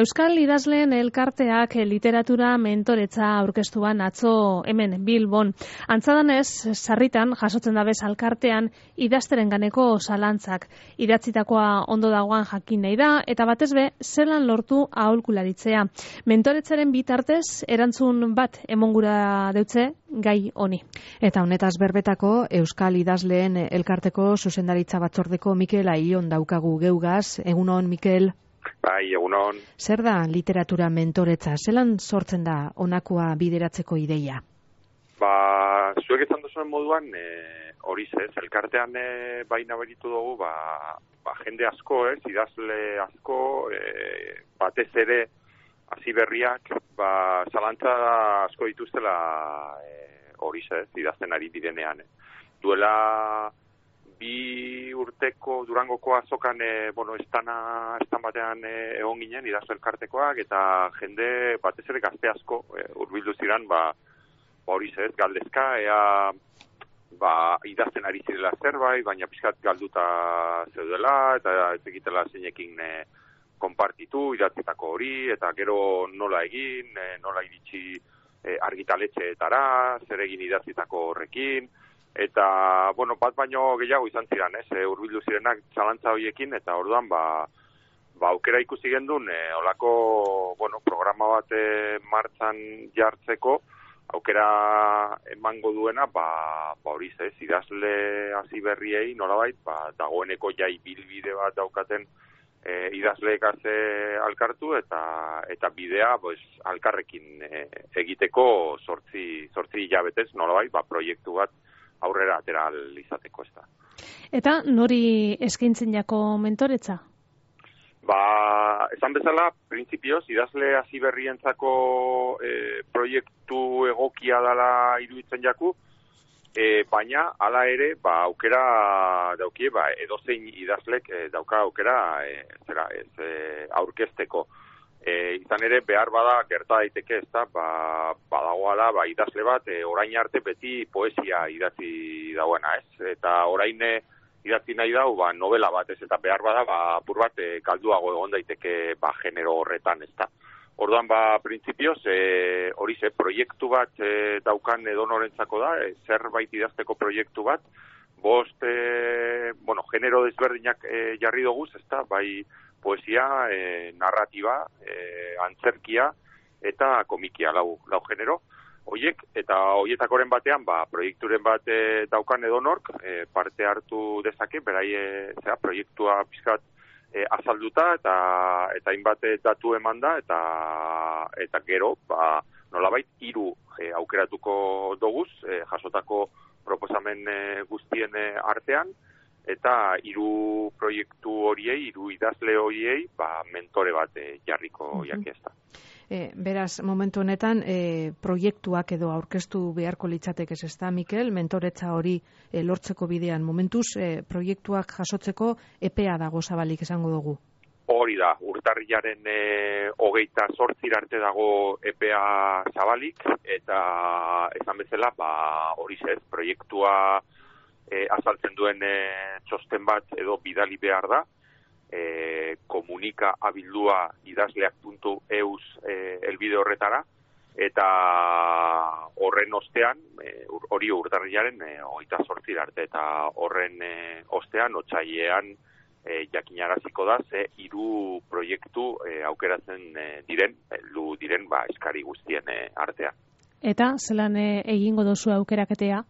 Euskal Idazleen Elkarteak literatura mentoretza aurkeztuan atzo hemen Bilbon. Antzadanez, sarritan jasotzen dabez elkartean idazteren ganeko zalantzak. Idatzitakoa ondo dagoan jakin nahi da, eta batez be, zelan lortu aholkularitzea. Mentoretzaren bitartez, erantzun bat emongura deutze gai honi. Eta honetaz berbetako, Euskal Idazleen Elkarteko zuzendaritza batzordeko Mikel Aion daukagu geugaz. Egunon, Mikel? Bai, egunon. Zer da literatura mentoretza? Zelan sortzen da honakoa bideratzeko ideia? Zuek esan duzuen moduan, hori elkartean baina beritu dugu, jende asko, idazle asko, batez ere, hasi berriak, zalantza asko dituztela hori idazten ari direnean. Duela 2 urteko Durangoko azokan, estan batean egon ginen, idazle elkartekoak, eta jende batez ere gazte asko hurbildu ziren, hori galdezka, idazten ari zirela zerbait, baina pixkat galduta zeudela, eta ez egitela zeinekin konpartitu, idatzitako hori, eta gero nola egin, nola iritsi argitaletxeetara, zer egin idatzitako horrekin, eta, bat baino gehiago izan ziren, hurbildu zirenak zalantza horiekin, eta orduan, aukera ikusi gendun, olako, programa bat martxan jartzeko, aukera emango duena, hori idazle hasi berriei, nolabait, dagoeneko jai bilbide bat daukaten idazleek alkartu, eta bidea, alkarrekin egiteko 8 hilabetez, nolabait, proiektu bat aurrera atera izateko ez da. Eta nori eskaintzen jako mentoretza? Esan bezala, printzipioz, idazle hasi berrientzako proiektu egokia dela iruditzen jaku, baina, hala ere, aukera daukie, edozein idazlek dauka aukera aurkezteko. Izan ere, behar bada gerta daiteke ez da, badagoala idazle bat, orain arte beti poesia idatzi dauena, ez? Eta orain idatzi nahi dau, novela bat, ez? Eta behar bada, apur bat, galduago egon daiteke genero horretan, ez da. Orduan, printzipioz, hori proiektu bat daukan edonorentzako da, zerbait idazteko proiektu bat, 5, genero desberdinak jarri doguz, ez da, poesia, narratiba, antzerkia eta komikia, lau genero. Eta horietakoren batean, proiekturen bat daukan edonork, parte hartu dezake, proiektua pizkat azalduta eta hainbat datu emanda, eta gero, nolabait 3 aukeratuko doguz, jasotako proposamen guztien artean, eta 3 proiektu horiei, 3 idazle horiei, mentore bat jarriko jakiesta. Beraz, momentu honetan, proiektuak edo aurkeztu beharko litzateke ez da, Mikel, mentoretza hori lortzeko bidean. Momentuz, proiektuak jasotzeko epea dago zabalik esango dugu. Hori da, urtarrilaren 28 arte dago epea zabalik, eta esan bezala, hori proiektua azaltzen duen txosten bat edo bidali behar da, komunika abildua idazleak.eus elbide horretara, eta horren ostean, hori urtarrilaren 28 arte, eta horren ostean, otsailean jakinaraziko da, 3 proiektu aukeratzen diren, eskari guztien artean. Eta, zelan egingo dozu aukeraketea?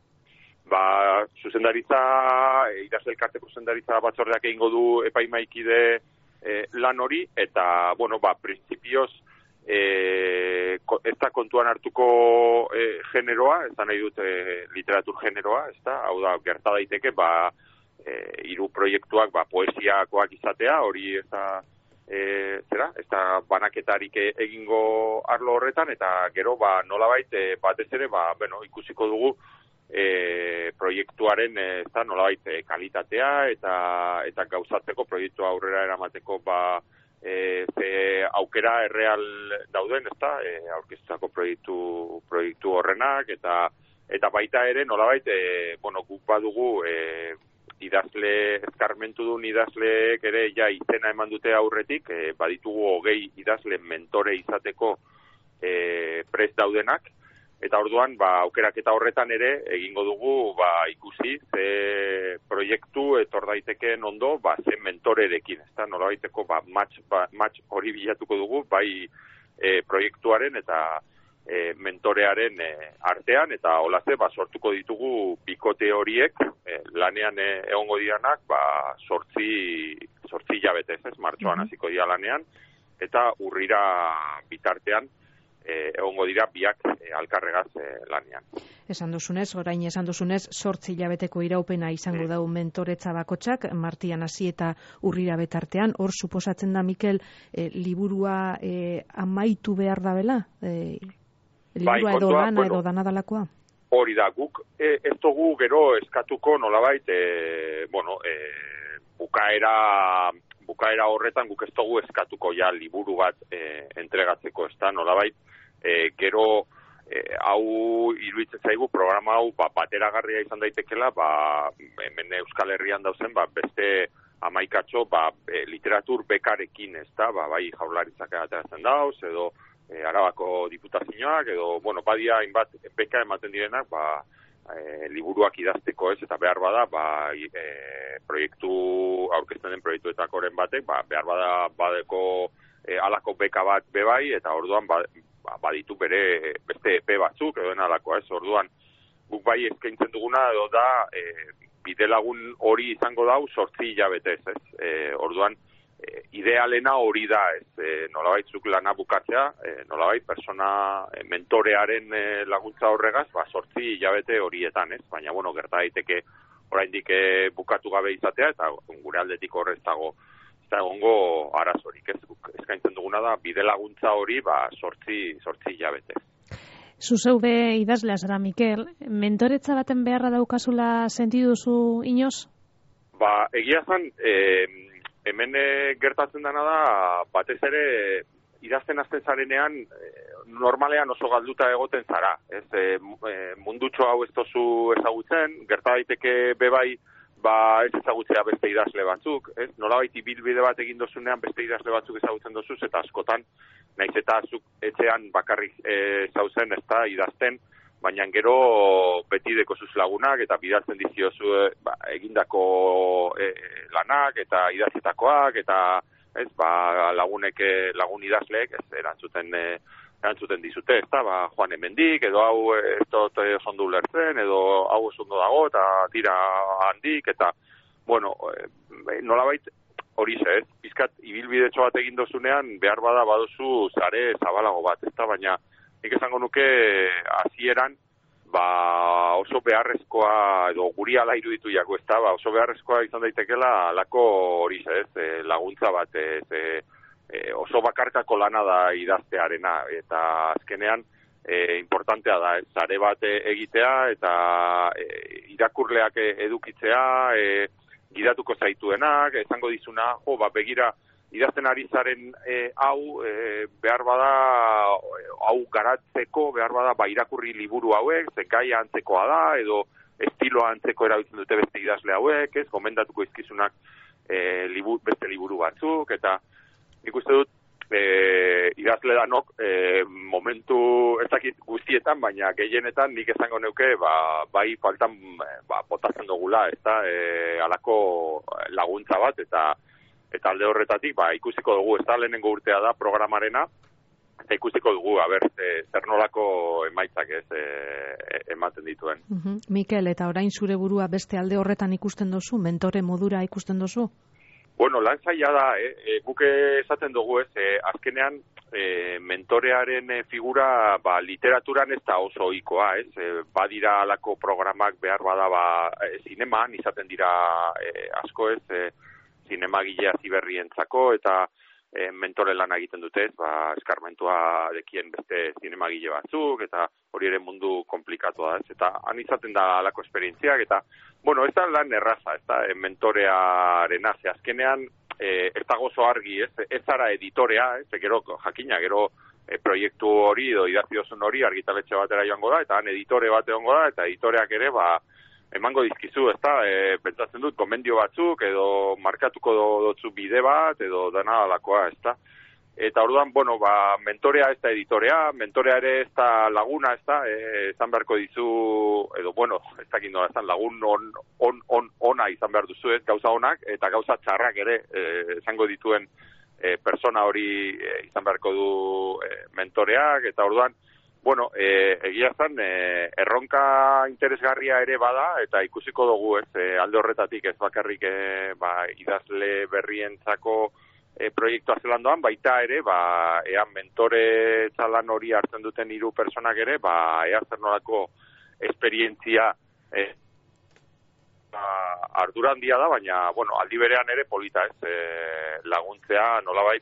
Zuzendaritza, idazle elkarteko zuzendaritza batzordeak egingo du epaimaikide lan hori, eta, printzipioz, ez da kontuan hartuko generoa, ez da nahi dut literatur generoa, ez da, hau da, gerta daiteke, 3 proiektuak poesiakoak izatea, hori ez da, ez da banaketarik egingo arlo horretan, eta gero, nolabait, batez ere, ikusiko dugu, proiektuaren nolabait kalitatea eta gauzatzeko proiektua aurrera eramateko aukera erreal dauden, aurkeztutako proiektu horrenak eta baita ere nolabait guk badugu eskarmentudun idazleek ere ja izena eman dute aurretik, baditugu 20 idazle mentore izateko prest daudenak, eta orduan, aukeraketa horretan ere, egingo dugu, ikusi, ze proiektu etor daitekeen ondo, ze mentorerekin, ezta, nolabaiteko, match hori bilatuko dugu, bai proiektuaren eta mentorearen artean, eta holaze, sortuko ditugu bikote horiek, lanean egongo diranak, 8 hilabetez, martxoan hasiko dira lanean, eta urrira bitartean, egongo dira biak alkarregaz lanean. Orain esan duzunez, 8 hilabeteko iraupena izango dau mentoretza bakotxak, martian hasi eta urrira betartean. Hor, suposatzen da, Mikel, liburua amaitu behar da bela? Liburua edo lana edo danadalakoa? Hori da, guk ez dugu gero eskatuko nolabait, bukaera horretan guk ez dugu eskatuko ja liburu bat entregatzeko, ez da, nolabait, gero hau iruditzen zaigu programa hau bateragarria izan daitekela, hemen Euskal Herrian dauzen beste amaikatxo literatur bekarekin, ez da, bai Jaurlaritzak ateratzen dauz, edo Arabako diputazioak, edo, badia hainbat beka ematen direnak, liburuak idazteko, ez, eta behar bada, aurkezten den proiektuetakoren batek, behar bada badeko alako beka bat bebai, eta orduan baditu bere beste epe batzuk, edo alako, ez, orduan guk bai eskaintzen duguna, edo da, bidelagun hori izango dau 8 hilabetez, ez, orduan, idealena hori da, ez, nolabait zuk lana bukatzea, nolabait persona mentorearen laguntza horregaz, 8 hilabete horietan, ez, baina, gerta daiteke oraindik bukatu gabe izatea, eta gure aldetik horrez dago egongo arazorik, ez, eskaintzen duguna da, bide laguntza hori, 8 hilabete. Zuzeude idazlea zara, Mikel, mentoretza baten beharra daukazula sentiduzu inoz? Egia zan, hemen gertatzen dena da, batez ere, idazten hasten zarenean, normalean oso galduta egoten zara. Ez, mundutxo hau ez tozu ezagutzen, gerta daiteke bebai, ez ezagutzea beste idazle batzuk, ez? Nolabait ibilbide bat egin dozunean beste idazle batzuk ezagutzen dozuz, eta askotan, naiz eta zuk etxean bakarrik zauzen, ez da, idazten, baina gero beti dekozuz lagunak, eta bidaltzen diziozu egindako lanak, eta idatzitakoak, eta ez, lagun idazleek, ez, erantzuten dizute, ez da, joan hemendik, edo hau ez dut ondo ulertzen, edo hau ez ondo dago, eta tira handik, eta, nolabait hori ze, ez, pizkat ibilbidetxo bat egin dozunean, behar bada baduzu zare zabalago bat, ez da, baina nik esango nuke hasieran oso beharrezkoa, edo guri ala iruditu jako, ez da, oso beharrezkoa izan daitekela alako hori ze, ez, laguntza bat, ez, oso bakarkako lana da idaztearena, eta azkenean importantea da, zare bat egitea, eta irakurleak edukitzea, gidatuko zaituenak, esango dizuna, begira, idazten ari zaren hau, behar bada, hau garatzeko, behar bada, irakurri liburu hauek, ze gaia antzekoa da, edo estiloa antzeko erabiltzen dute beste idazle hauek, ez, gomendatuko izkizunak beste liburu batzuk, eta nik uste dut, idazle danok momentu ezakit guztietan, baina gehienetan nik esango neuke, bai faltan botatzen dugula, ez da, alako laguntza bat, eta alde horretatik, ikusiko dugu, ez da, lehenengo urtea da programarena, eta ikusiko dugu, zer nolako emaitzak ez ematen dituen. Mikel, eta orain zure burua beste alde horretan ikusten dozu, mentore modura ikusten dozu? Lan zaila da, guk esaten dugu ez, azkenean mentorearen figura literaturan ez da oso ohikoa, ez, badira alako programak behar bada zineman, izaten dira asko ez, zinemagilea ziberrientzako, eta mentore lan egiten dute, eskarmentua dekien beste zinemagile batzuk, eta hori ere mundu komplikatua da, eta han izaten da alako esperientziak, eta ez da lan erraza, ez da, mentorearen ze azkenean, ez da gozo argi, ez zara editorea, gero proiektu hori, edo idatzi dozun hori, argitaletxe batera joango da, eta han editore bat egongo da, eta editoreak ere, emango dizkizu, ezta? Pentsatzen dut gomendio batzuk edo markatuko dotzu bide bat edo dana alakoa, ezta? Eta orduan, bueno, mentorea ez da editorea, mentorea ere ez da laguna, ez da, izan beharko dizu, edo, bueno, ez dakit nola, ez da, lagun ona izan behar duzu, ez, gauza onak, eta gauza txarrak ere, izango dituen persona hori izan beharko du mentoreak, eta orduan, bueno, egia zen, erronka interesgarria ere bada, eta ikusiko dugu, ez, alde horretatik ez bakarrik idazle berrientzako proiektua zelandoan, baita ere, ea mentore txalan hori hartzen duten 3 personak ere, ea zer nolako esperientzia ardura handia da, baina, bueno, aldi berean ere polita ez, laguntzea nolabait,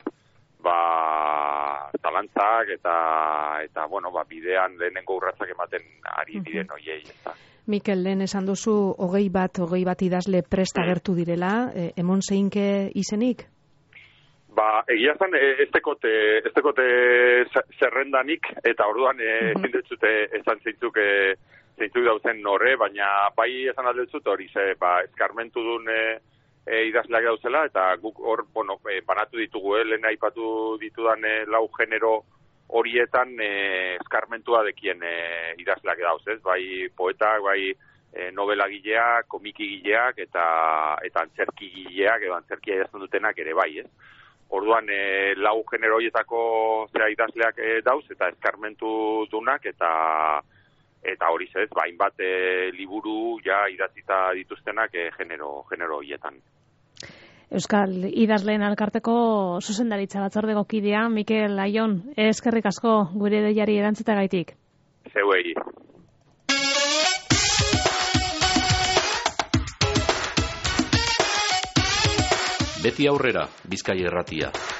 zalantzak eta bueno, bidean lehenengo urratsak ematen ari diren hoiei, ezta. Mikel, lehen esan duzu 21 idazle prest agertu direla, emon zeinke izenik? Egia zen, ez tekote zerrendanik, eta orduan ezin dut esan zeintzuk dauzen norre, baina bai esan aldetzut hori eskarmentu duen idazleak dauzela, eta guk hor, bueno, banatu ditugu, lehen aipatu ditudan 4 genero horietan eskarmentua dekien idazleak dauz, ez? Bai poetak, bai novelagileak, komikigileak, eta antzerkigileak, edo antzerkia idazten dutenak ere bai, ez? Orduan, 4 genero horietako idazleak dauz, eta eskarmentu dunak, eta hori ez, hainbat liburu ja idatzita dituztenak genero horietan. Euskal Idazleen Elkarteko zuzendaritza batzordeko kidea, Mikel Aion, eskerrik asko gure deiari erantzutagaitik. Zeuei. Beti aurrera, Bizkaia Irratia.